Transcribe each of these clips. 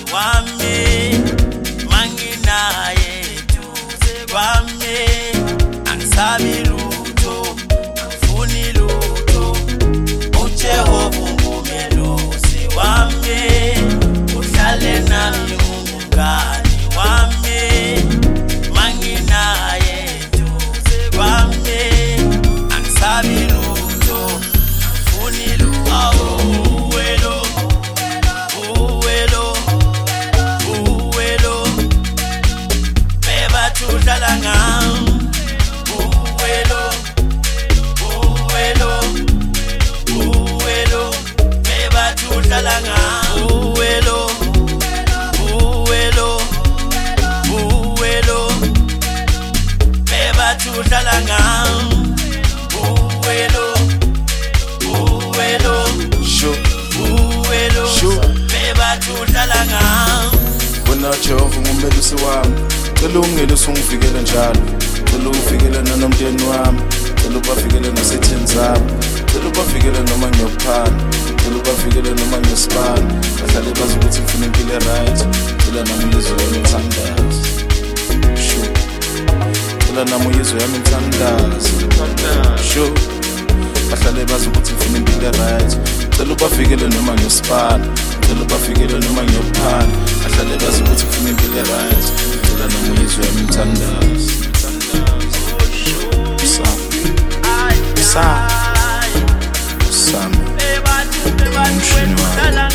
wami manginaye duze kwami angisabi lutho angifuni lutho uJehova ungumelusi wami uhlale nami ungumngani wami manginaye duze kwami angisabi lutho angifuni lutho udlala ngami uwelo bebathi udlala ngami uwelo bebathi udlala ngami uwelo bebathi udlala ngami wena Jehova ungumelusi wami cela ungelusi ungivikele njalo cela uvikele nomndeni wami cela ubavikele nasetheni zami cela ubavikele noma ngiyokuphana cela ubavikele noma ngiyosibani bahlale bazi ukuthi ngifuna impilo right cela nami uyizwe yami ngithandaza cela nami uyizwe yami ngithandaza bahlale bazi ukuthi ngifuna impilo right cela ubavikele noma ngiyosibani cela ubavikele noma ngiyokuphana bahlale bazi ukuthi ngifuna impilo right cela nami uyizwe yami ngithandaza Sam umshini wami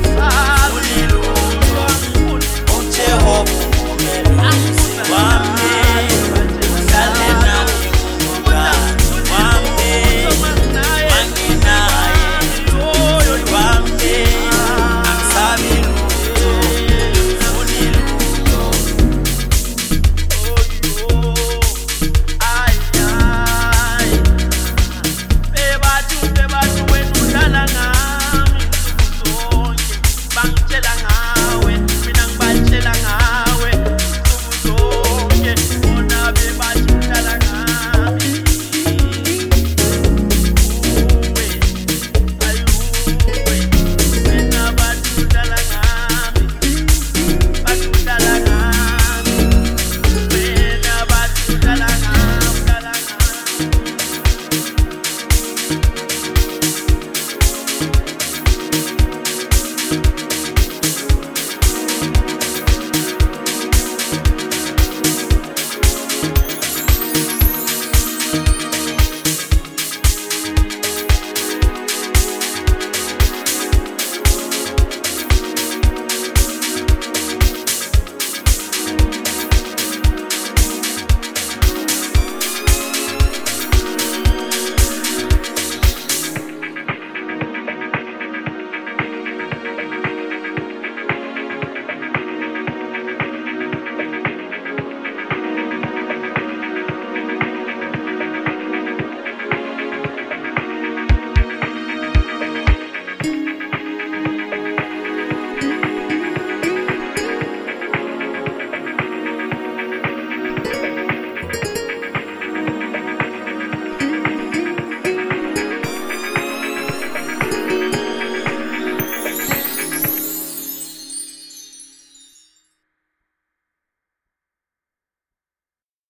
Wami